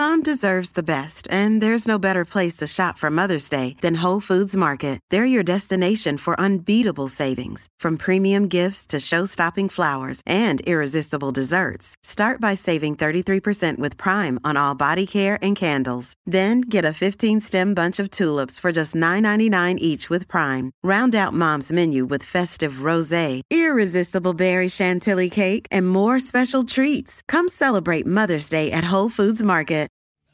Mom deserves the best, and there's no better place to shop for Mother's Day than Whole Foods Market. They're your destination for unbeatable savings, from premium gifts to show-stopping flowers and irresistible desserts. Start by saving 33% with Prime on all body care and candles. Then get a 15-stem bunch of tulips for just $9.99 each with Prime. Round out Mom's menu with festive rosé, irresistible berry chantilly cake, and more special treats. Come celebrate Mother's Day at Whole Foods Market.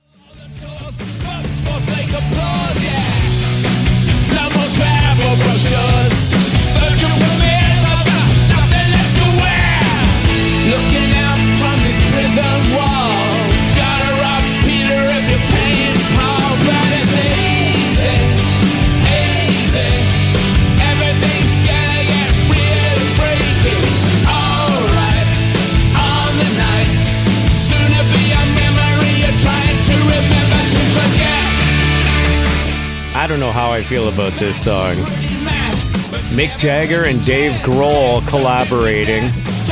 Looking out from these prison walls, gotta rob Peter if you're paying Paul. But it's easy, easy. Everything's gonna get real freaky. Alright, on the night, soon to be a memory you're trying to remember to forget. I don't know how I feel about this song. Mick Jagger and Dave Grohl collaborating.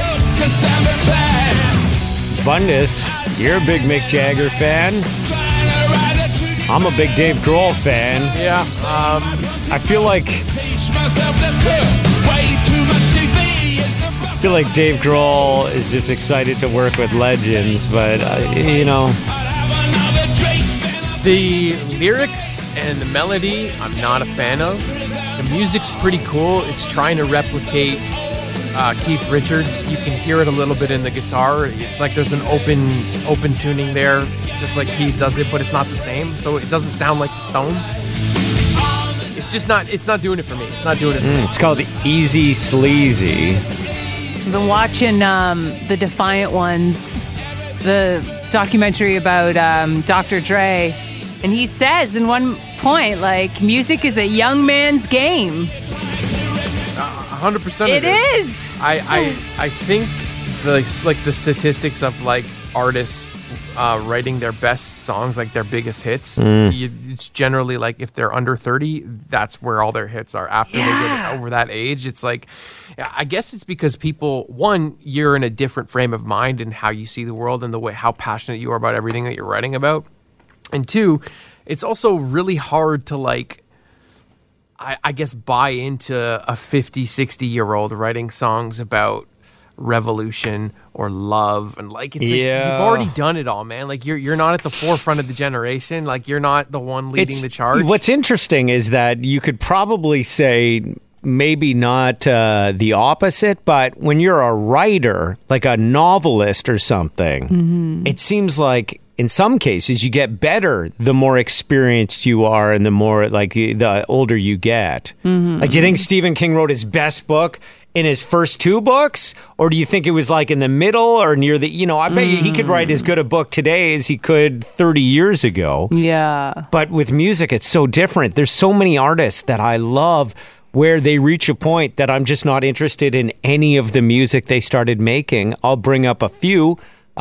Bundus, you're a big Mick Jagger fan. I'm a big Dave Grohl fan. Yeah. I feel like Dave Grohl is just excited to work with legends, but you know, the lyrics and the melody, I'm not a fan of. The music's pretty cool. It's trying to replicate Keith Richards. You can hear it a little bit in the guitar. It's like there's an open tuning there, just like Keith does it, but it's not the same. So it doesn't sound like the Stones. It's just not. It's not doing it for me. It's not doing it for me. It's called Easy Sleazy. I've been watching the Defiant Ones, the documentary about Dr. Dre, and he says in one point, like, music is a young man's game. 100% it is. I think the statistics of like artists writing their best songs, like their biggest hits, it's generally like if they're under 30, that's where all their hits are. After they get over that age, it's like, I guess it's because people, one, you're in a different frame of mind and how you see the world and the way how passionate you are about everything that you're writing about, and two, it's also really hard to like, I guess, buy into a 50, 60-year-old writing songs about revolution or love, and like, it's like, you've already done it all, man. Like, you're not at the forefront of the generation. Like, you're not the one leading the charge. What's interesting is that you could probably say maybe not the opposite, but when you're a writer, like a novelist or something, it seems like in some cases you get better the more experienced you are and the more, like, the older you get. Like, do you think Stephen King wrote his best book in his first two books, or do you think it was like in the middle or near the, you know, I bet you he could write as good a book today as he could 30 years ago. Yeah. But with music, it's so different. There's so many artists that I love where they reach a point that I'm just not interested in any of the music they started making. I'll bring up a few.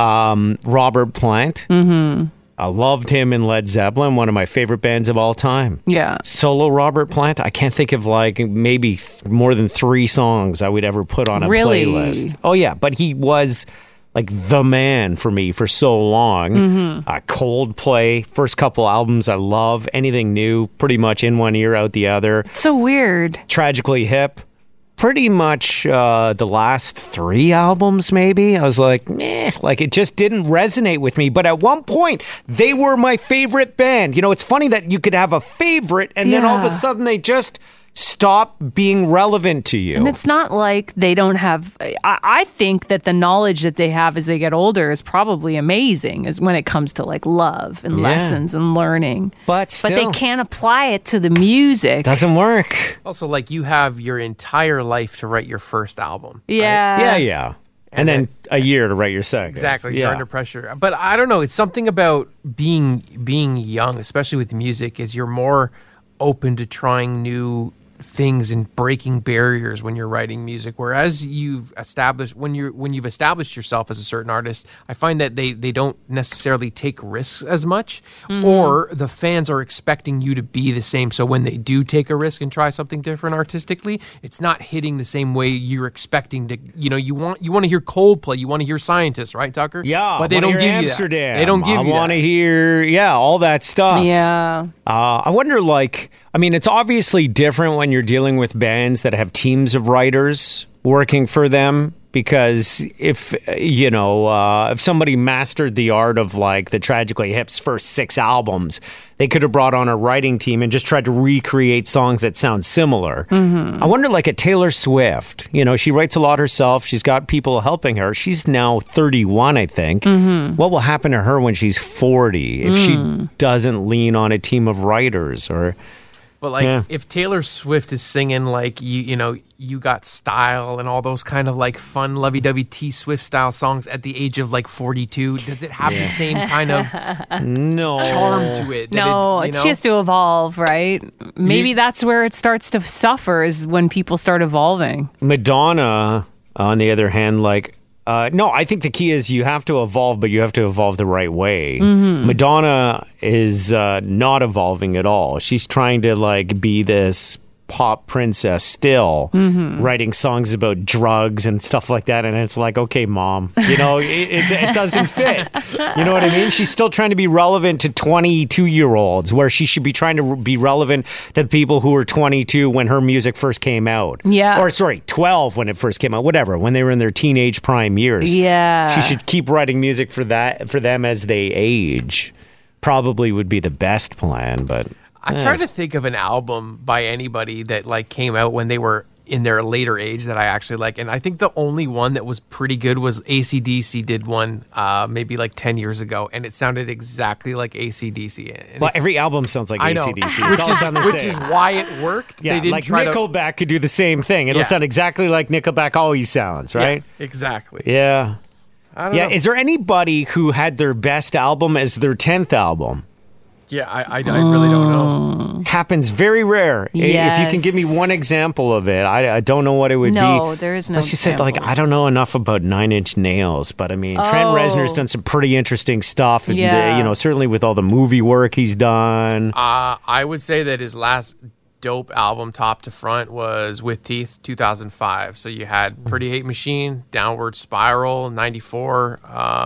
Robert Plant. I loved him in Led Zeppelin, one of my favorite bands of all time. Yeah. Solo Robert Plant, I can't think of like maybe more than 3 songs I would ever put on a playlist. Oh yeah, but he was like the man for me for so long. Coldplay, first couple albums I love. Anything new, pretty much in one ear, out the other. It's so weird. Tragically Hip. Pretty much the last 3 albums, maybe. I was like, meh, like it just didn't resonate with me. But at one point, they were my favorite band. You know, it's funny that you could have a favorite and then all of a sudden they just stop being relevant to you. And it's not like they don't have, I think that the knowledge that they have as they get older is probably amazing as when it comes to like love and lessons and learning. But still, they can't apply it to the music. Doesn't work. Also, like, you have your entire life to write your first album. Yeah. Right? Yeah. And then a year to write your second. Exactly. You're under pressure. But I don't know. It's something about being young, especially with music, is you're more open to trying new things and breaking barriers when you're writing music. Whereas when you've established yourself as a certain artist, I find that they don't necessarily take risks as much, or the fans are expecting you to be the same. So when they do take a risk and try something different artistically, it's not hitting the same way you're expecting to. You want to hear Coldplay, you want to hear Scientists, right, Tucker? Yeah, but they don't give you Amsterdam. that. They don't give you that. I want to hear, all that stuff. Yeah. I wonder, it's obviously different when you're dealing with bands that have teams of writers working for them, because if somebody mastered the art of the Tragically Hip's first 6 albums, they could have brought on a writing team and just tried to recreate songs that sound similar. I wonder, a Taylor Swift, she writes a lot herself. She's got people helping her. She's now 31, I think. What will happen to her when she's 40 if she doesn't lean on a team of writers? But if Taylor Swift is singing You Got Style and all those kind of fun lovey-dovey T Swift style songs at the age of 42, does it have the same kind of charm to it? She has to evolve, right? Maybe that's where it starts to suffer, is when people start evolving. Madonna, on the other hand, no, I think the key is you have to evolve, but you have to evolve the right way. Madonna is not evolving at all. She's trying to be this pop princess still, writing songs about drugs and stuff like that, and it's okay, mom, it doesn't fit. You know what I mean? She's still trying to be relevant to 22-year-olds, where she should be trying to be relevant to the people who were 22 when her music first came out. Or 12 when it first came out, whatever, when they were in their teenage prime years. She should keep writing music for them as they age. Probably would be the best plan, but I'm trying to think of an album by anybody that came out when they were in their later age that I actually like. And I think the only one that was pretty good was AC/DC did one maybe 10 years ago, and it sounded exactly like AC/DC. Well, every album sounds like AC/DC. It's all sound the which same. is why it worked. Yeah, they didn't try Nickelback could do the same thing. It'll sound exactly like Nickelback always sounds, right? Yeah, exactly. Yeah. I don't know. Is there anybody who had their best album as their 10th album? Yeah, I really don't know. Happens very rare. Yes. If you can give me one example of it, I don't know what it would be. No, there is no Unless you said, I don't know enough about Nine Inch Nails, but Trent Reznor's done some pretty interesting stuff. And, certainly with all the movie work he's done. I would say that his last dope album, top to front, was With Teeth, 2005. So you had Pretty Hate Machine, Downward Spiral, 94.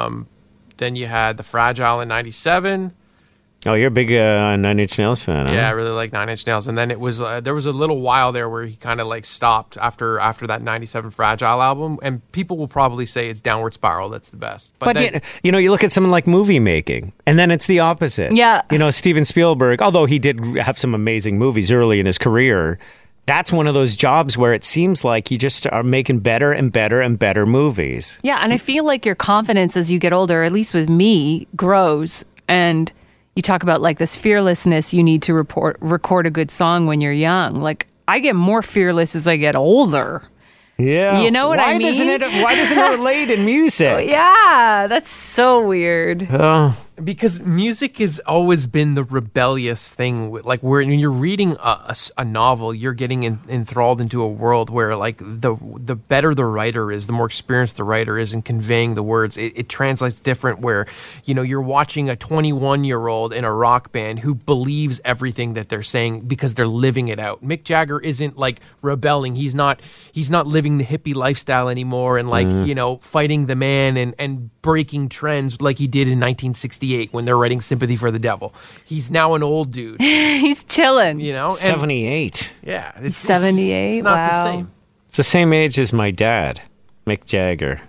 Then you had The Fragile in 97. Oh, you're a big Nine Inch Nails fan, huh? Yeah, I really like Nine Inch Nails. And then it was there was a little while there where he kind of stopped after that 97 Fragile album. And people will probably say it's Downward Spiral that's the best. But then, you look at someone like movie making, and then it's the opposite. Yeah. Steven Spielberg, although he did have some amazing movies early in his career, that's one of those jobs where it seems like you just are making better and better and better movies. Yeah, and I feel like your confidence as you get older, at least with me, grows. And you talk about this fearlessness you need to record a good song when you're young. I get more fearless as I get older. Yeah. You know what I mean? Why doesn't it relate in music? Yeah, that's so weird. Because music has always been the rebellious thing. When you're reading a novel, you're getting enthralled into a world where the better the writer is, the more experienced the writer is in conveying the words, it translates different. Where you're watching a 21-year-old in a rock band who believes everything that they're saying because they're living it out. Mick Jagger isn't rebelling. He's not living the hippie lifestyle anymore and fighting the man and breaking trends like he did in 1968 when they're writing Sympathy for the Devil. He's now an old dude. He's chilling. 78. Yeah. He's 78. It's not wow. the same. It's the same age as my dad, Mick Jagger.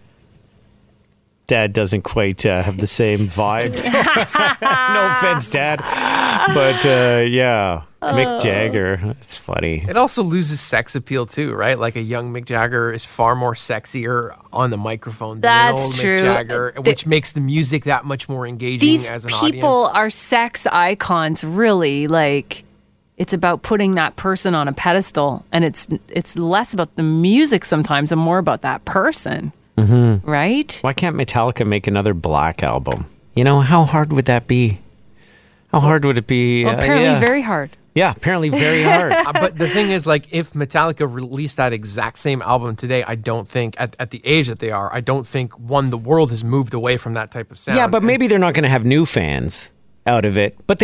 Dad doesn't quite have the same vibe. No offense, Dad. But Mick Jagger. It's funny. It also loses sex appeal too, right? A young Mick Jagger is far more sexier on the microphone than an old true. Mick Jagger, which makes the music that much more engaging as an audience. These people are sex icons, really. It's about putting that person on a pedestal, and it's less about the music sometimes and more about that person. Mm-hmm. Right? Why can't Metallica make another Black album? How hard would that be? How hard would it be? Well, apparently very hard. Yeah, apparently very hard. But the thing is, like, if Metallica released that exact same album today, I don't think, at the age that they are, I don't think, the world has moved away from that type of sound. Yeah, but maybe they're not going to have new fans out of it. But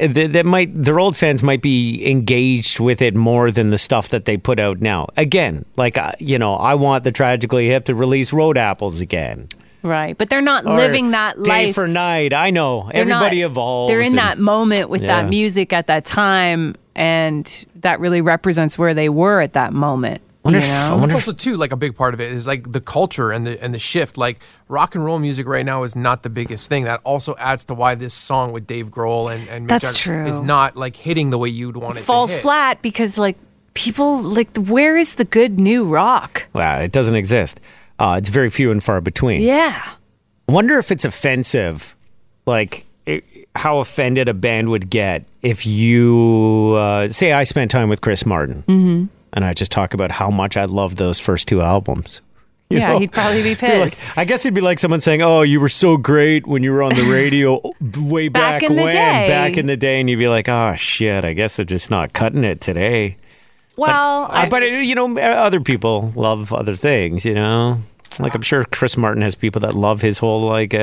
their old fans might be engaged with it more than the stuff that they put out now. Again, like, I want the Tragically Hip to release Road Apples again. Right, but they're not Or living that Day life. for night. I know. Everybody evolves. They're in and- that moment with Yeah. that music at that time, and that really represents where they were at that moment. I wonder It's if- also too, like, a big part of it is like the culture and the shift. Like, rock and roll music right now is not the biggest thing. That also adds to why this song with Dave Grohl and Mick That's Jagger true. is not like hitting the way you'd want it Falls to hit. flat because like people like where is the good new rock? Well, it doesn't exist. It's very few and far between. Yeah. I wonder if it's offensive, like how offended a band would get if you say I spent time with Chris Martin, and I just talk about how much I loved those first two albums. You Yeah, know? he'd probably be Be like- pissed. I guess it'd be like someone saying, "Oh, you were so great when you were on the radio way Back back in the when, day." back in the day," and you'd be like, "Oh shit, I guess I'm just not cutting it today." Well, But other people love other things, Like I'm sure Chris Martin has people that love his whole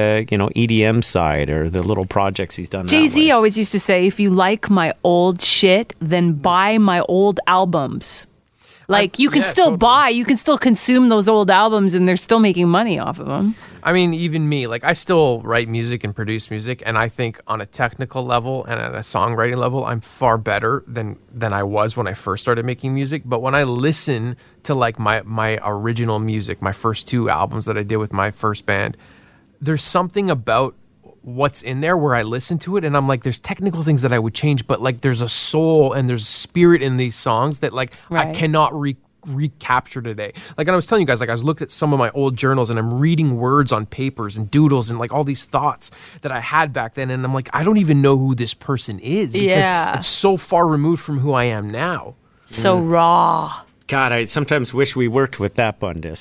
EDM side or the little projects he's done. Jay-Z always used to say, if you like my old shit, then buy my old albums. Like you can still totally. buy, you can still consume those old albums and they're still making money off of them. I mean, even me, like, I still write music and produce music, and I think on a technical level and at a songwriting level, I'm far better than I was when I first started making music. But when I listen to like my original music, my first two albums that I did with my first band, there's something about what's in there where I listen to it and I'm like, there's technical things that I would change, but like there's a soul and there's spirit in these songs that like I Right. cannot recapture today. Like, and I was telling you guys, like, I was looking at some of my old journals and I'm reading words on papers and doodles and like all these thoughts that I had back then, and I'm like, I don't even know who this person is because Yeah. it's so far removed from who I am now. So raw. God, I sometimes wish we worked with that Bundus.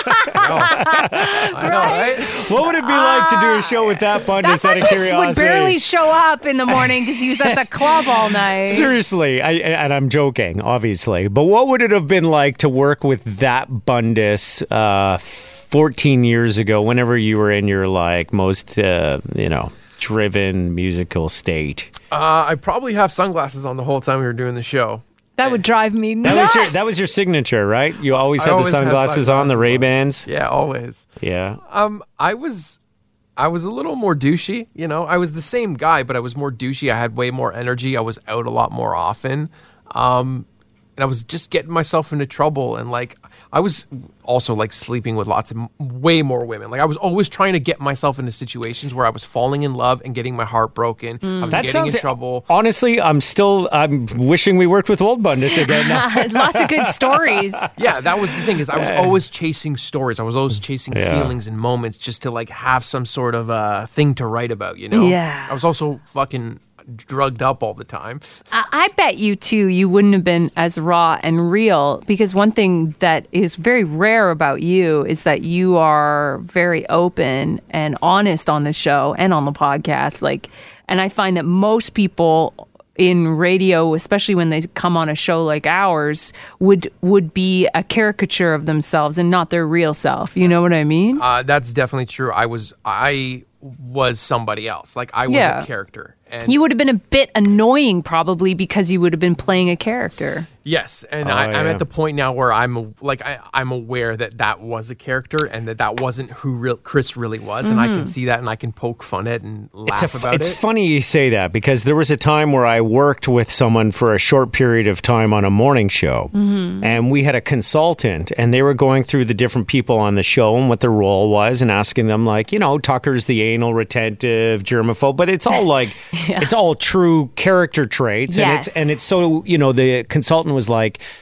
I know, right? What would it be like to do a show with that Bundus out of That curiosity? would barely show up in the morning because he was at the club all night. Seriously, and I'm joking, obviously, but what would it have been like to work with that Bundus 14 years ago, whenever you were in your like most, driven musical state? I probably have sunglasses on the whole time we were doing the show. That would drive me nuts. That was your signature, right? You always I had the always had sunglasses on, the sunglasses on. Ray-Bans. Yeah, always. Yeah. I was a little more douchey, I was the same guy, but I was more douchey. I had way more energy. I was out a lot more often. And I was just getting myself into trouble. And like, I was also like sleeping with way more women. Like, I was always trying to get myself into situations where I was falling in love and getting my heart broken. I was getting in trouble. Honestly, I'm wishing we worked with old Bundus again. Lots of good stories. Yeah, that was the thing, is I was always chasing stories. I was always chasing feelings and moments just to like have some sort of thing to write about, Yeah. I was also fucking drugged up all the time. I bet you too, you wouldn't have been as raw and real, because one thing that is very rare about you is that you are very open and honest on the show and on the podcast. And I find that most people in radio, especially when they come on a show like ours, would be a caricature of themselves and not their real self. You know what I mean? That's definitely true. I was somebody else. Like, I was a character. And You would have been a bit annoying probably because you would have been playing a character. yes, and Oh, I'm yeah. at the point now where I'm aware that was a character and that wasn't who Chris really was, and I can see that and I can poke fun at and laugh about It's it. funny you say that, because there was a time where I worked with someone for a short period of time on a morning show, and we had a consultant, and they were going through the different people on the show and what their role was, and asking them like, Tucker's the anal retentive germaphobe, but it's all like it's all true character traits, Yes. and it's so the consultant was like,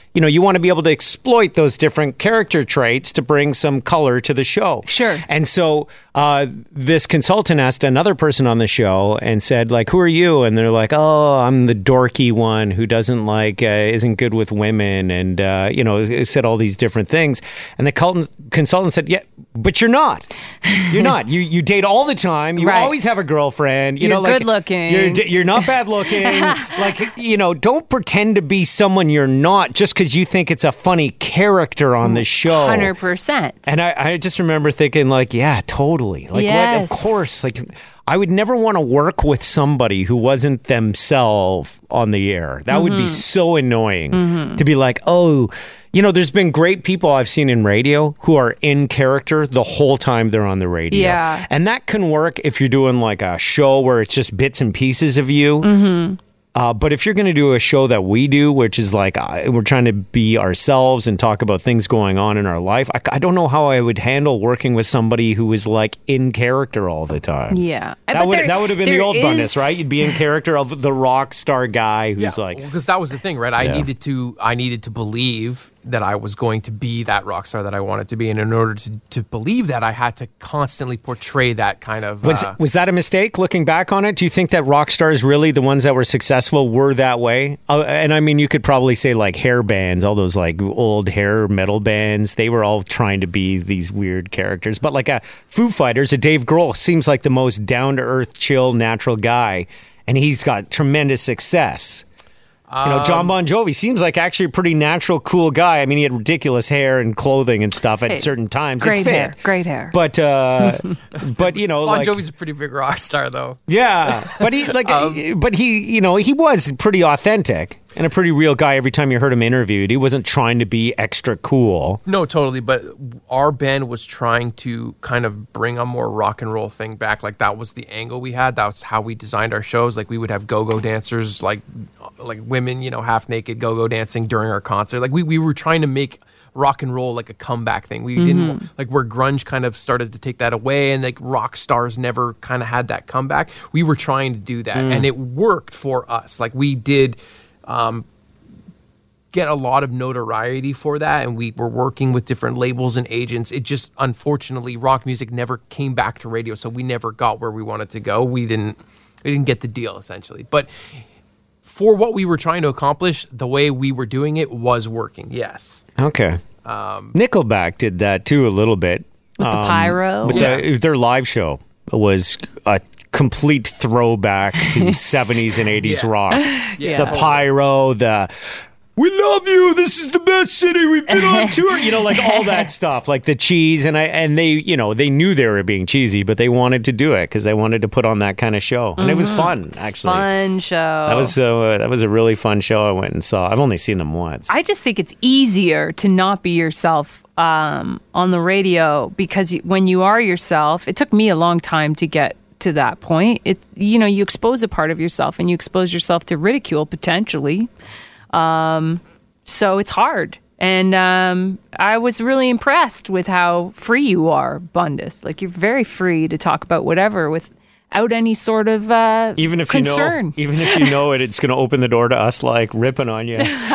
you know, you want to be able to exploit those different character traits to bring some color to the show. Sure. And so this consultant asked another person on the show and said, like, who are you? And they're like, oh, I'm the dorky one who doesn't like, isn't good with women, and, you know, said all these different things. And the consultant said, yeah, but you're not. You're not. You date all the time. You Right. always have a girlfriend. You're like, good looking. You're not bad looking. Like, you know, don't pretend to be someone you're not just because you think it's a funny character on the show. 100%. And I just remember thinking, like, yeah, totally. Like, Yes. what? Of course. Like, I would never want to work with somebody who wasn't themselves on the air. That would be so annoying to be like, oh, you know, there's been great people I've seen in radio who are in character the whole time they're on the radio. Yeah. And that can work if you're doing like a show where it's just bits and pieces of you. But if you're going to do a show that we do, which is like we're trying to be ourselves and talk about things going on in our life, I don't know how I would handle working with somebody who was like in character all the time. Yeah. That would have been the old is- Bundes, right? You'd be in character of the rock star guy who's like, because that was the thing, right? I needed to believe that I was going to be that rock star that I wanted to be, and in order to believe that, I had to constantly portray that kind of. Was that a mistake looking back on it? Do you think that rock stars, really the ones that were successful, were that way? And I mean, you could probably say like hair bands, all those like old hair metal bands, they were all trying to be these weird characters. But like a Foo Fighters, a Dave Grohl seems like the most down-to-earth, chill, natural guy, and he's got tremendous success. You know, John Bon Jovi seems like actually a pretty natural, cool guy. I mean, he had ridiculous hair and clothing and stuff at certain times. Great It fit. hair. Great hair. But you know, Bon like, Jovi's a pretty big rock star, though. yeah, but he was pretty authentic and a pretty real guy. Every time you heard him interviewed, he wasn't trying to be extra cool. No, totally. But our band was trying to kind of bring a more rock and roll thing back. Like that was the angle we had. That's how we designed our shows. Like we would have go-go dancers, like women, you know, half naked go-go dancing during our concert. Like we were trying to make rock and roll like a comeback thing. We didn't like where grunge kind of started to take that away, and like rock stars never kind of had that comeback. We were trying to do that, and it worked for us. Like we did. Get a lot of notoriety for that, and we were working with different labels and agents. It just, unfortunately, rock music never came back to radio, so we never got where we wanted to go. We didn't get the deal, essentially. But for what we were trying to accomplish, the way we were doing it was working, yes. Okay. Nickelback did that too a little bit. With the pyro. But their live show was a complete throwback to 70s and 80s rock. Yeah. The pyro, we love you, this is the best city, we've been on tour, you know, like all that stuff, like the cheese, and they, you know, they knew they were being cheesy, but they wanted to do it because they wanted to put on that kind of show, and it was fun, actually. Fun show. That was a really fun show I went and saw. I've only seen them once. I just think it's easier to not be yourself on the radio, because when you are yourself, it took me a long time to get to that point. You expose a part of yourself, and you expose yourself to ridicule potentially. So it's hard. And I was really impressed with how free you are, Bundes. Like, you're very free to talk about whatever without any sort of even if concern. Even if you know it's going to open the door to us, like, ripping on you.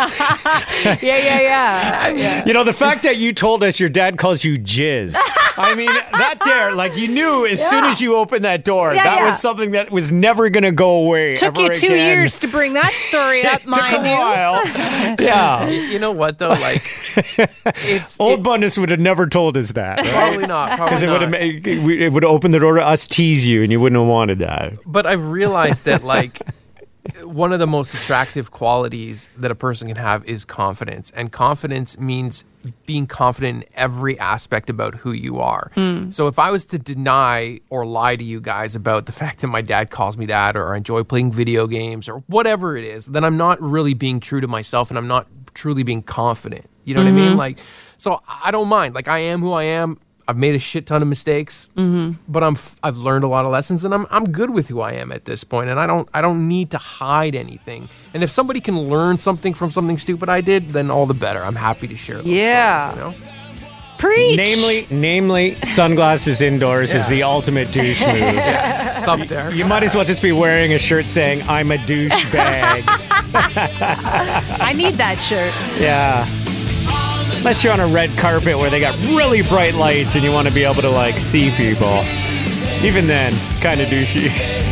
Yeah. You know, the fact that you told us your dad calls you Jizz. I mean, that there, like, you knew as soon as you opened that door, that was something that was never going to go away. Took ever you 2 again. years to bring that story up, It took mind a you. while. Yeah. You know what, though? Like, Old Bundes would have never told us that. Right? Probably not. Because Probably not. it would have opened the door to us tease you, and you wouldn't have wanted that. But I've realized that, like, one of the most attractive qualities that a person can have is confidence. And confidence means being confident in every aspect about who you are. So if I was to deny or lie to you guys about the fact that my dad calls me that, or I enjoy playing video games, or whatever it is, then I'm not really being true to myself, and I'm not truly being confident. You know what I mean? Like, so I don't mind. Like, I am who I am. I've made a shit ton of mistakes, but I've learned a lot of lessons, and I'm good with who I am at this point, and I don't need to hide anything. And if somebody can learn something from something stupid I did, then all the better. I'm happy to share those stories, you know? Preach. Namely, sunglasses indoors is the ultimate douche move. It's up there. You might as well just be wearing a shirt saying, I'm a douchebag. I need that shirt. Yeah. Unless you're on a red carpet where they got really bright lights and you want to be able to, like, see people. Even then, kind of douchey.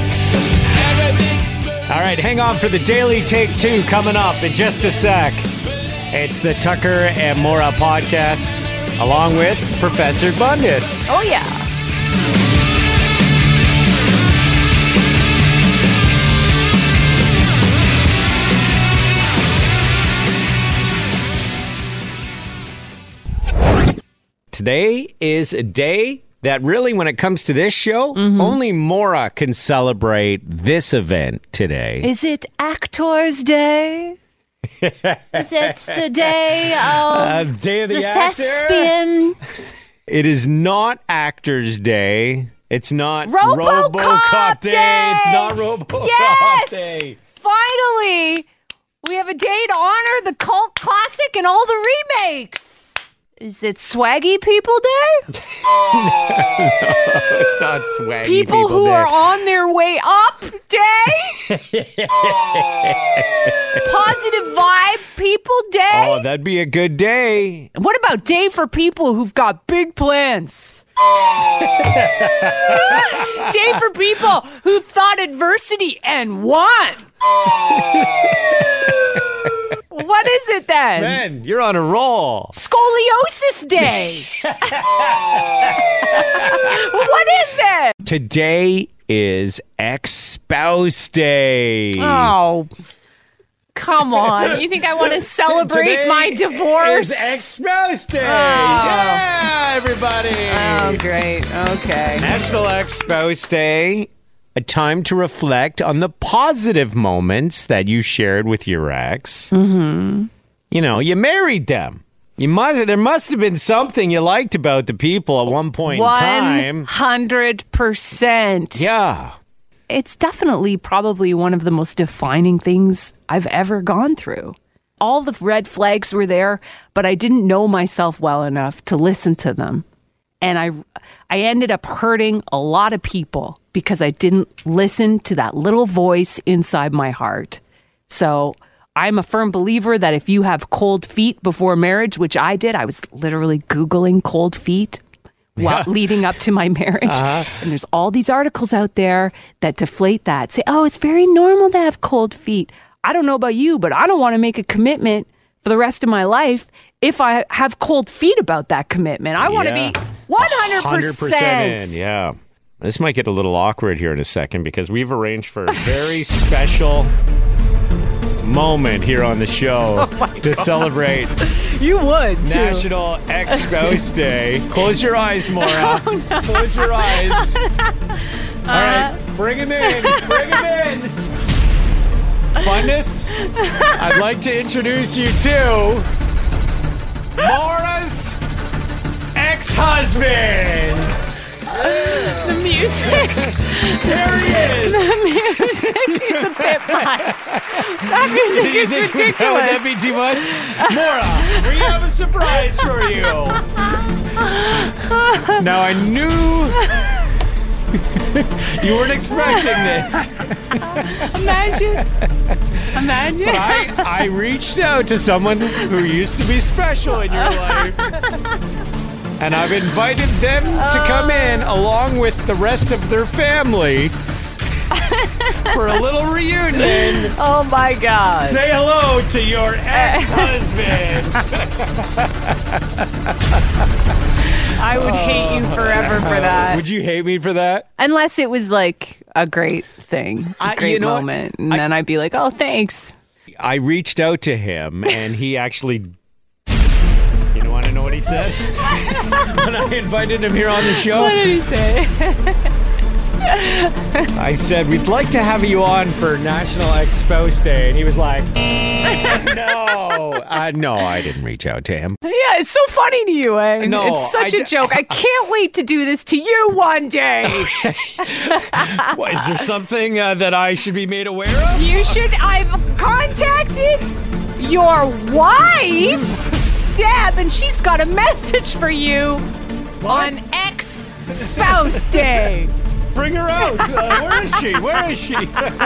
All right, hang on for the Daily Take 2 coming up in just a sec. It's the Tucker and Maura podcast, along with Professor Bundus. Oh, yeah. Today is a day that really, when it comes to this show, only Maura can celebrate this event today. Is it Actors Day? Is it the day of Day of the the Actor? thespian? It is not Actors Day. It's not RoboCop Day! It's not RoboCop Yes! Day. Finally, we have a day to honor the cult classic and all the remakes. Is it Swaggy People Day? It's not swaggy People who Day. are on their way up Day? Positive Vibe People Day? Oh, that'd be a good day. What about Day for people who've got big plans? Day for people who thought adversity and won. What is it then? Man, you're on a roll. Scoliosis Day. What is it? Today is Ex-Spouse Day. Oh, come on. You think I want to celebrate Today my divorce? is Ex-Spouse Day. Oh. Yeah, everybody. Oh, great. Okay. National Ex-Spouse Day. A time to reflect on the positive moments that you shared with your ex. Mm-hmm. You know, you married them. There must have been something you liked about the people at one point in time. 100%. Yeah. It's definitely probably one of the most defining things I've ever gone through. All the red flags were there, but I didn't know myself well enough to listen to them. And I ended up hurting a lot of people because I didn't listen to that little voice inside my heart. So I'm a firm believer that if you have cold feet before marriage, which I did, I was literally Googling cold feet while leading up to my marriage. And there's all these articles out there that deflate that. Say, oh, it's very normal to have cold feet. I don't know about you, but I don't want to make a commitment for the rest of my life if I have cold feet about that commitment. I want to be 100% in, yeah. This might get a little awkward here in a second because we've arranged for a very special moment here on the show to celebrate You would, too. National Ex-Spouse Day. Close your eyes, Maura. Close your eyes. All right, bring him in. Bring him in. Bundus, I'd like to introduce you to Maura's ex-husband. The music. There he is. The music is a bit much. That music is ridiculous. Would that be too much? Maura, we have a surprise for you. Now, I knew you weren't expecting this. Imagine. But I reached out to someone who used to be special in your life. And I've invited them to come in along with the rest of their family for a little reunion. Oh my God. Say hello to your ex-husband. I would hate you forever for that. Would you hate me for that? Unless it was like a great thing, a great you know what? moment. And then I'd be like, oh, thanks. I reached out to him and he actually... You want to know what he said? When I invited him here on the show? What did he say? I said, we'd like to have you on for National Ex-Spouse Day. And he was like, no. No, I didn't reach out to him. Yeah, it's so funny to you, eh? No, it's such a joke. I can't wait to do this to you one day. What, is there something that I should be made aware of? You should. I've contacted your wife. Deb, and she's got a message for you on ex-spouse day. Bring her out. Where is she? Where is she?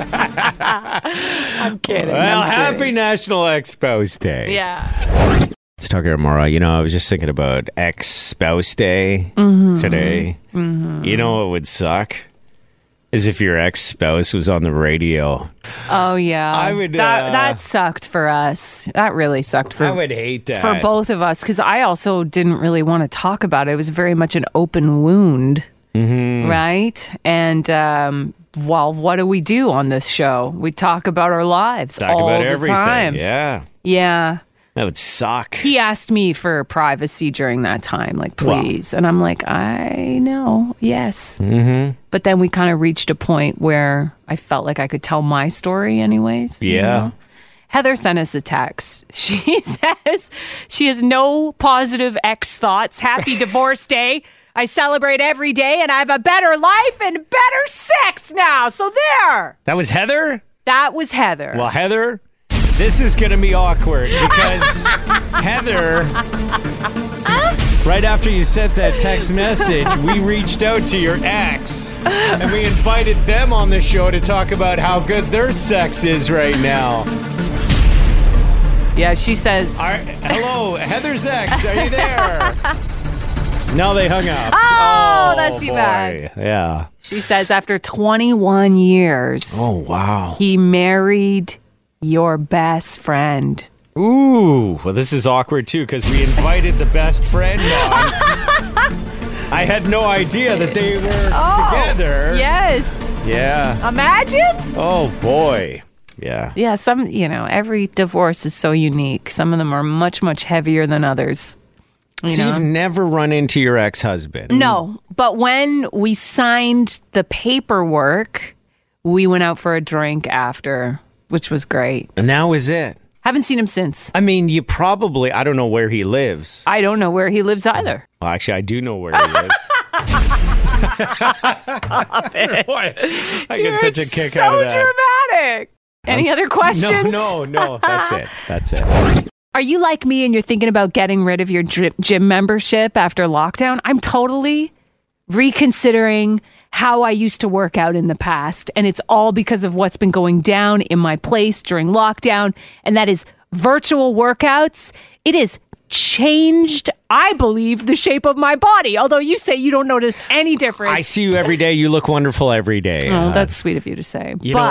I'm kidding. Well, I'm happy kidding. National Ex-Spouse Day. Yeah. Let's talk here, Maura. You know, I was just thinking about Ex-Spouse Day today. Mm-hmm. You know what would suck? Is if your ex-spouse was on the radio. Oh, yeah. I would, that sucked for us. That really sucked I would hate that. for both of us, because I also didn't really want to talk about it. It was very much an open wound, right? And, well, what do we do on this show? We talk about our lives Talk all about the everything. time. Yeah. Yeah. That would suck. He asked me for privacy during that time, like, please. And I'm like, I know, yes. Mm-hmm. But then we kind of reached a point where I felt like I could tell my story anyways. Yeah. You know? Heather sent us a text. She says she has no positive ex thoughts. Happy divorce day. I celebrate every day and I have a better life and better sex now. So there. That was Heather? That was Heather. Well, Heather, this is going to be awkward because Heather, right after you sent that text message, we reached out to your ex and we invited them on the show to talk about how good their sex is right now. Yeah, she says. Hello, Heather's ex, are you there? No, they hung up. Oh, that's too boy. bad. Yeah. She says after 21 years, Oh, wow. he married your best friend. Ooh, well, this is awkward too because we invited the best friend on. I had no idea that they were together. Yes. Yeah. Imagine. Oh boy. Yeah. Yeah, every divorce is so unique. Some of them are much, much heavier than others. So you've never run into your ex-husband? No, but when we signed the paperwork, we went out for a drink after, which was great. And that was it. Haven't seen him since. I mean, I don't know where he lives. I don't know where he lives either. Well, actually, I do know where he lives. Stop it. I get such a kick out of that. So dramatic. Any other questions? No. That's it. Are you like me and you're thinking about getting rid of your gym membership after lockdown? I'm totally reconsidering how I used to work out in the past. And it's all because of what's been going down in my place during lockdown. And that is virtual workouts. It has changed, I believe, the shape of my body. Although you say you don't notice any difference. I see you every day. You look wonderful every day. Oh, that's sweet of you to say.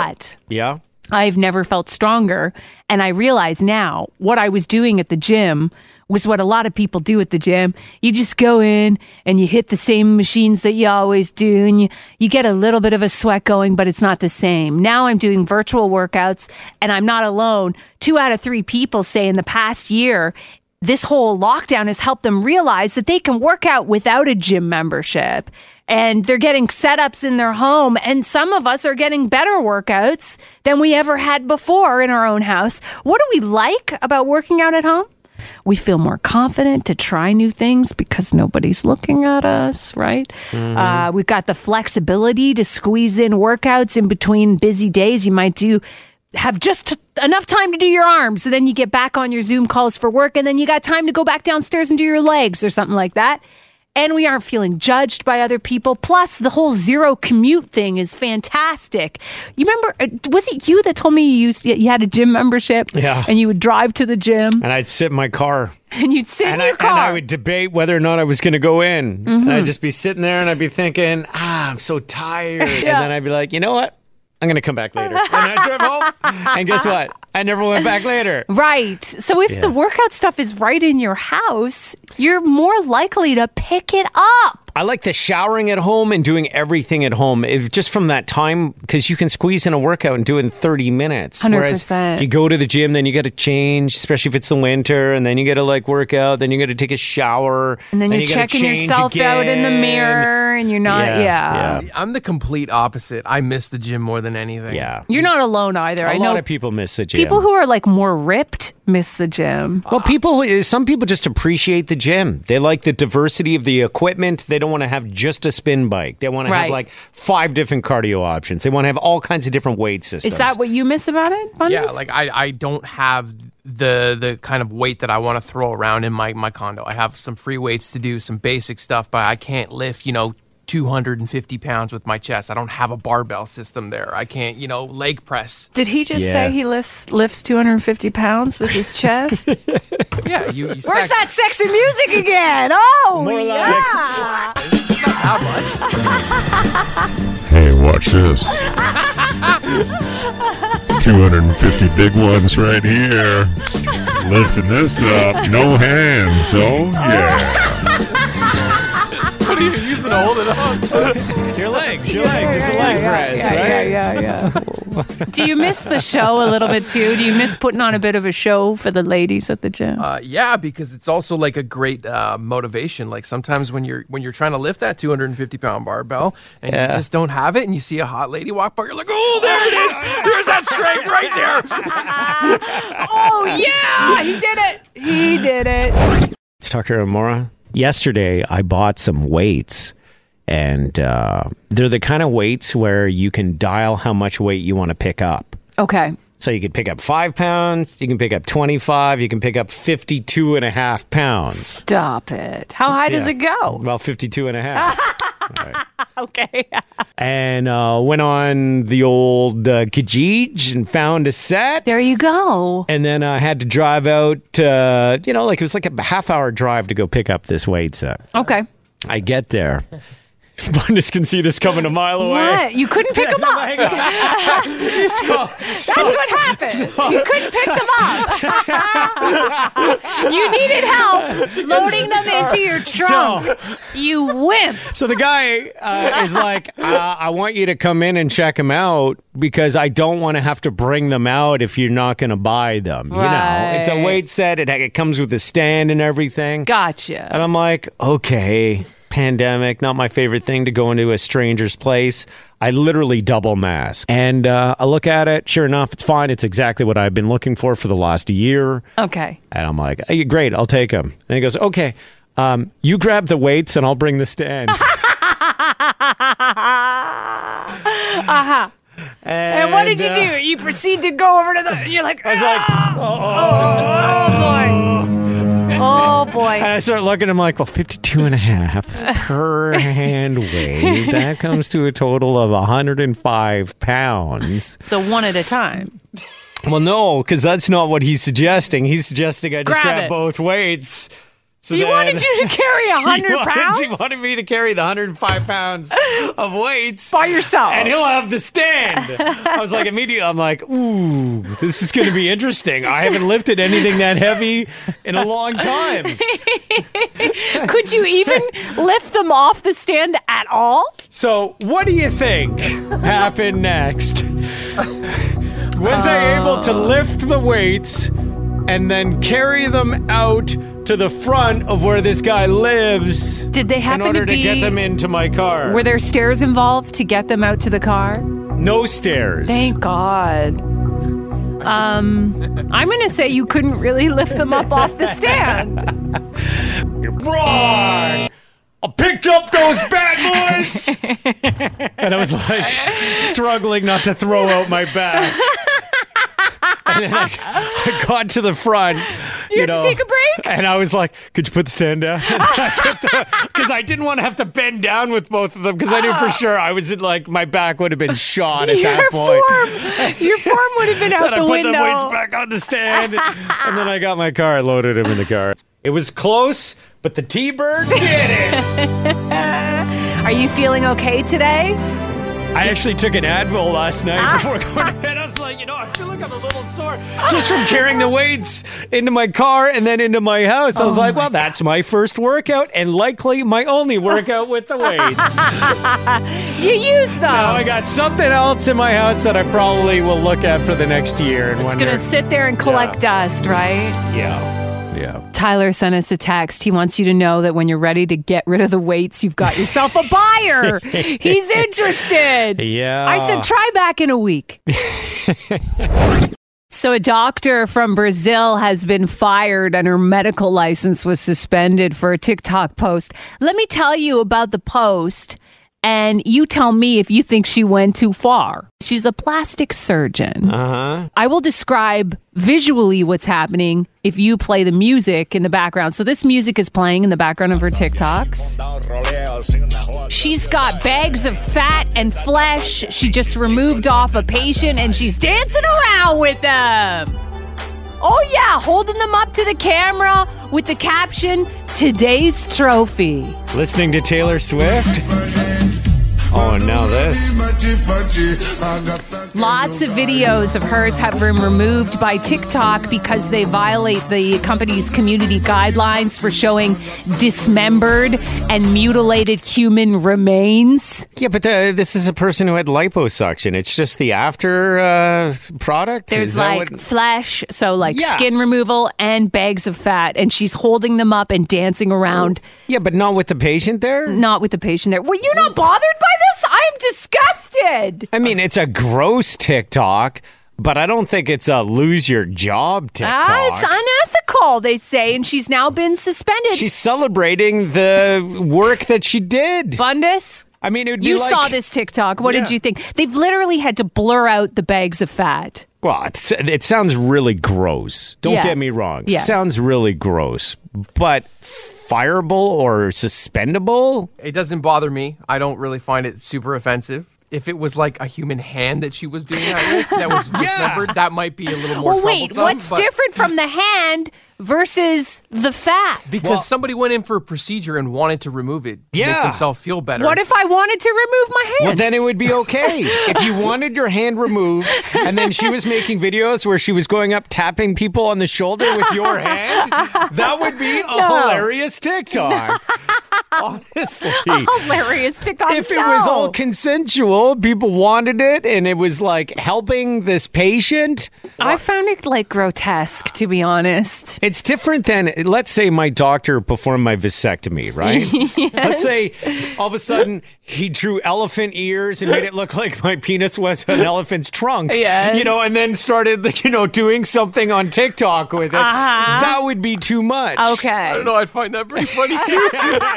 Yeah. I've never felt stronger. And I realize now what I was doing at the gym was what a lot of people do at the gym. You just go in and you hit the same machines that you always do. And you get a little bit of a sweat going, but it's not the same. Now I'm doing virtual workouts and I'm not alone. 2 out of 3 people say in the past year, this whole lockdown has helped them realize that they can work out without a gym membership. And they're getting setups in their home. And some of us are getting better workouts than we ever had before in our own house. What do we like about working out at home? We feel more confident to try new things because nobody's looking at us, right? Mm-hmm. We've got the flexibility to squeeze in workouts in between busy days. You might have just enough time to do your arms. So then you get back on your Zoom calls for work. And then you got time to go back downstairs and do your legs or something like that. And we aren't feeling judged by other people. Plus, the whole zero commute thing is fantastic. You remember, was it you that told me you had a gym membership? Yeah. And you would drive to the gym? And I'd sit in my car. And you'd sit in your car. And I would debate whether or not I was going to go in. Mm-hmm. And I'd just be sitting there and I'd be thinking, I'm so tired. Yeah. And then I'd be like, you know what? I'm going to come back later. And I drove home. And guess what? I never went back later. Right. So if the workout stuff is right in your house, you're more likely to pick it up. I like the showering at home and doing everything at home. Just from that time, because you can squeeze in a workout and do it in 30 minutes. 100%. Whereas you go to the gym, then you got to change, especially if it's the winter, and then you got to work out, then you got to take a shower. And then you're checking yourself out in the mirror and you're not, yeah. See, I'm the complete opposite. I miss the gym more than anything. Yeah. You're not alone either. A lot of people miss the gym. People who are more ripped miss the gym. Well, some people just appreciate the gym. They like the diversity of the equipment. They don't want to have just a spin bike. They want to have 5 different cardio options. They want to have all kinds of different weight systems. Is that what you miss about it, Bundes? Yeah, I don't have the kind of weight that I want to throw around in my condo. I have some free weights to do some basic stuff, but I can't lift, 250 pounds with my chest. I don't have a barbell system there. I can't, leg press. Did he just say he lifts 250 pounds with his chest? Yeah, you Where's that sexy music again? Oh, More yeah. How much? Hey, watch this. 250 big ones right here. Lifting this up, no hands. Oh, yeah. What are you using to hold it up? Your legs. It's a leg press, right? Yeah. Do you miss the show a little bit too? Do you miss putting on a bit of a show for the ladies at the gym? Yeah, because it's also like a great motivation. Like sometimes when you're trying to lift that 250-pound barbell and you just don't have it, and you see a hot lady walk by, you're like, oh, there it is. There's that strength right there. Oh yeah, he did it. It's Tucker and Maura. Yesterday, I bought some weights, and they're the kind of weights where you can dial how much weight you want to pick up. Okay. So you can pick up 5 pounds, you can pick up 25, you can pick up 52.5 pounds. Stop it. How high does it go? Well, 52.5. Right. Okay. And went on the old Kijiji and found a set. There you go. And then I had to drive out, it was like a half-hour drive to go pick up this weight set. Okay. I get there. Bundes can see this coming a mile away. What? You couldn't pick them up. That's what happened. You couldn't pick them up. You needed help loading them into your trunk. You wimp. So the guy is like, I want you to come in and check them out because I don't want to have to bring them out if you're not going to buy them. Right. It's a weight set. It comes with a stand and everything. Gotcha. And I'm like, okay. Pandemic, not my favorite thing to go into a stranger's place. I literally double mask. And I look at it. Sure enough, it's fine. It's exactly what I've been looking for the last year. Okay. And I'm like, hey, great, I'll take them. And he goes, okay, you grab the weights and I'll bring the stand. Uh-huh. And what did you do? You proceed to go over to the... You're like... I was like, Oh, boy. And I start looking, I'm like, well, 52.5 per hand weight. That comes to a total of 105 pounds. So one at a time. Well, no, because that's not what he's suggesting. He's suggesting I just grab it. both weights. So He wanted you to carry 100 pounds? He wanted me to carry the 105 pounds of weights. By yourself. And he'll have the stand. I was like, immediately, I'm like, ooh, this is going to be interesting. I haven't lifted anything that heavy in a long time. Could you even lift them off the stand at all? So, what do you think happened next? Was I able to lift the weights and then carry them out to the front of where this guy lives? Did they happen in order to be... get them into my car? Were there stairs involved to get them out to the car? No stairs. Thank God. I'm going to say you couldn't really lift them up off the stand. You're wrong. I picked up those bad boys. And I was like struggling not to throw out my back. And then I got to the front. You had to take a break? And I was like, could you put the stand down? Because I didn't want to have to bend down with both of them because I knew for sure I was like, my back would have been shot at that point. Your form would have been out the window. I put the weights back on the stand. And then I got my car, loaded him in the car. It was close, but the T-Bird did it. Are you feeling okay today? I actually took an Advil last night before going to bed. I was like, I feel like I'm a little sore just from carrying the weights into my car and then into my house. I was like, well, that's my first workout and likely my only workout with the weights. You use them. Now I got something else in my house that I probably will look at for the next year. And it's going to sit there and collect dust, right? Yeah. Tyler sent us a text. He wants you to know that when you're ready to get rid of the weights, you've got yourself a buyer. He's interested. Yeah. I said, try back in a week. So a doctor from Brazil has been fired and her medical license was suspended for a TikTok post. Let me tell you about the post and you tell me if you think she went too far. She's a plastic surgeon. I will describe visually what's happening if you play the music in the background. So this music is playing in the background of her TikToks. She's got bags of fat and flesh. She just removed off a patient and she's dancing around with them. Oh yeah, holding them up to the camera with the caption, "Today's Trophy." Listening to Taylor Swift? Oh, and now this. Lots of videos of hers have been removed by TikTok because they violate the company's community guidelines for showing dismembered and mutilated human remains. Yeah, but this is a person who had liposuction. It's just the after product? There's like flesh, so like skin removal and bags of fat, and she's holding them up and dancing around. Yeah, but not with the patient there? Not with the patient there. Were you not bothered by this? I'm disgusted. I mean, it's a gross TikTok, but I don't think it's a lose your job TikTok. It's unethical, they say, and she's now been suspended. She's celebrating the work that she did. Bundus? I mean, it would be you like... saw this TikTok. What did you think? They've literally had to blur out the bags of fat. Well, it sounds really gross. Don't get me wrong. Yeah. Sounds really gross. But fireable or suspendable? It doesn't bother me. I don't really find it super offensive. If it was like a human hand that she was doing that with, that was dismembered, that might be a little more troublesome. What's different from the hand versus the fat? Because somebody went in for a procedure and wanted to remove it to make themselves feel better. What if I wanted to remove my hand? Well, then it would be okay. If you wanted your hand removed and then she was making videos where she was going up tapping people on the shoulder with your hand, that would be a hilarious TikTok. Honestly. A hilarious TikTok. If it was all consensual, people wanted it, and it was like helping this patient. I found it like grotesque, to be honest. It's different than, let's say my doctor performed my vasectomy, right? Yes. Let's say all of a sudden he drew elephant ears and made it look like my penis was an elephant's trunk. Yes. You know, and then started, doing something on TikTok with it. That would be too much. Okay. I don't know, I'd find that pretty funny too.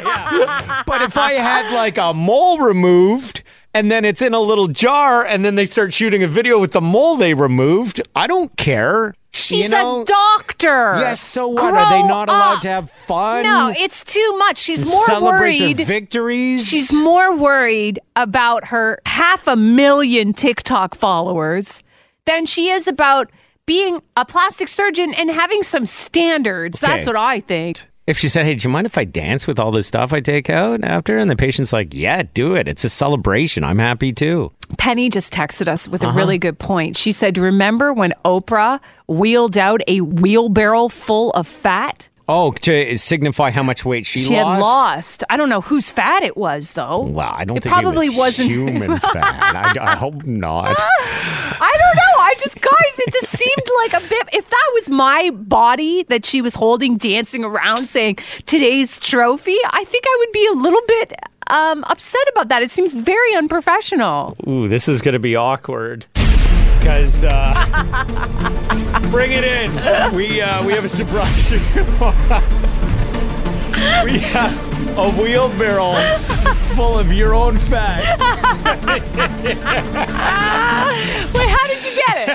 Yeah. But if I had like a mole removed and then it's in a little jar and then they start shooting a video with the mole they removed, I don't care. She's a doctor. Yes, so what? Are they not allowed to have fun? No, it's too much. She's more celebrate worried. Their victories. She's more worried about her 500,000 TikTok followers than she is about being a plastic surgeon and having some standards. Okay. That's what I think. If she said, hey, do you mind if I dance with all this stuff I take out after? And the patient's like, yeah, do it. It's a celebration. I'm happy too. Penny just texted us with a really good point. She said, remember when Oprah wheeled out a wheelbarrow full of fat? Oh, to signify how much weight she lost? She had lost. I don't know whose fat it was, though. Well, I don't think probably it was wasn't human fat. I hope not. I don't know. Guys, it just seemed like a bit. If that was my body that she was holding, dancing around, saying today's trophy, I think I would be a little bit upset about that. It seems very unprofessional. Ooh, this is going to be awkward. Because, bring it in. We have a surprise. We have a wheelbarrow full of your own fat. Wait, how did you get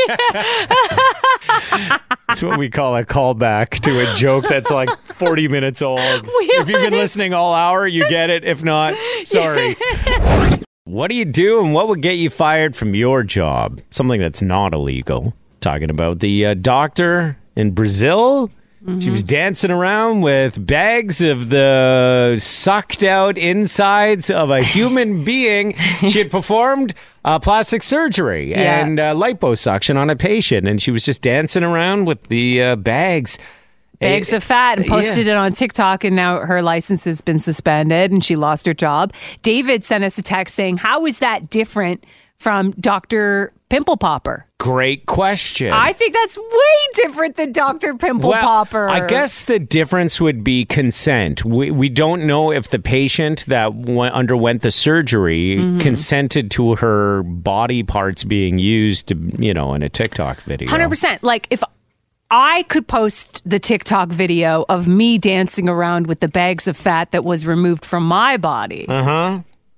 it? It's what we call a callback to a joke that's like 40 minutes old. If you've been listening all hour, you get it. If not, sorry. What do you do and what would get you fired from your job? Something that's not illegal. Talking about the doctor in Brazil. She was dancing around with bags of the sucked out insides of a human being. She had performed plastic surgery and liposuction on a patient, and she was just dancing around with the bags. Bags of fat, and posted it on TikTok, and now her license has been suspended and she lost her job. David sent us a text saying, how is that different from Dr. Pimple Popper? Great question. I think that's way different than Dr. Pimple Popper. I guess the difference would be consent. We don't know if the patient that underwent the surgery consented to her body parts being used, in a TikTok video. 100%. Like, if I could post the TikTok video of me dancing around with the bags of fat that was removed from my body.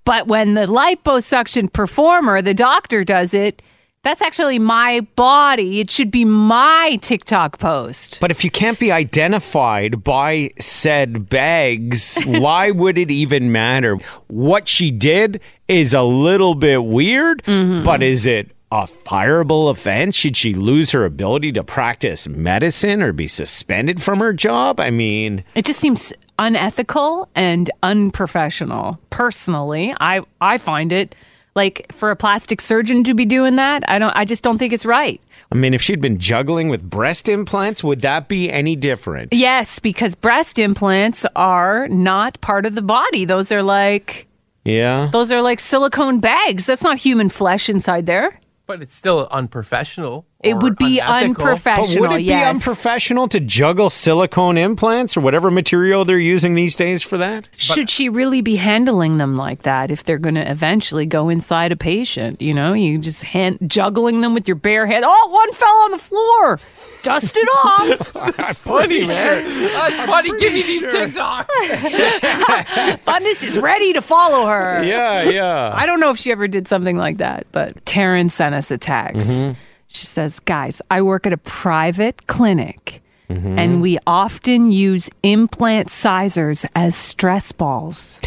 But when the liposuction performer, the doctor, does it, that's actually my body. It should be my TikTok post. But if you can't be identified by said bags, why would it even matter? What she did is a little bit weird, but is it a fireable offense? Should she lose her ability to practice medicine or be suspended from her job? I mean, it just seems unethical and unprofessional. Personally, I find it. Like, for a plastic surgeon to be doing that, I just don't think it's right. I mean, if she'd been juggling with breast implants, would that be any different? Yes, because breast implants are not part of the body. Those are like silicone bags. That's not human flesh inside there. But it's still unprofessional. It would be unethical. unprofessional. But would it be unprofessional to juggle silicone implants or whatever material they're using these days for that? Should she really be handling them like that if they're going to eventually go inside a patient? You know, you just juggling them with your bare hand. Oh, one fell on the floor. Dust it off. That's funny, man. That's funny. Give me these TikToks. Funness is ready to follow her. Yeah. I don't know if she ever did something like that, but Taryn sent us a text. She says, guys, I work at a private clinic, and we often use implant sizers as stress balls.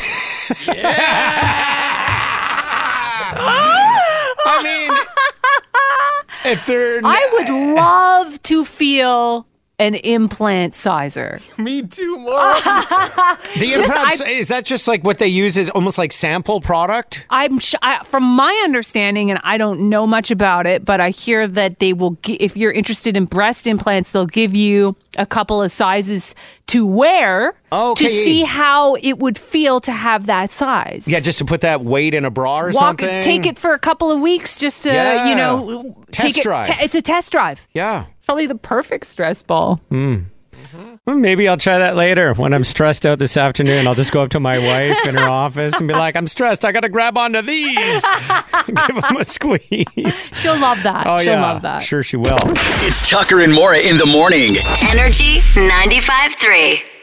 I mean, if they're... I would love to feel an implant sizer. Me too, more. The implants, is that just like what they use as almost like sample product? From my understanding, and I don't know much about it, but I hear that they will, if you're interested in breast implants, they'll give you a couple of sizes to wear to see how it would feel to have that size. Yeah, just to put that weight in a bra or something? Take it for a couple of weeks just to, test drive. It's a test drive. Yeah. It's probably the perfect stress ball. Well, maybe I'll try that later when I'm stressed out this afternoon. I'll just go up to my wife in her office and be like, I'm stressed. I got to grab onto these. Give them a squeeze. She'll love that. She'll love that. Sure she will. It's Tucker and Maura in the morning. Energy 95.3.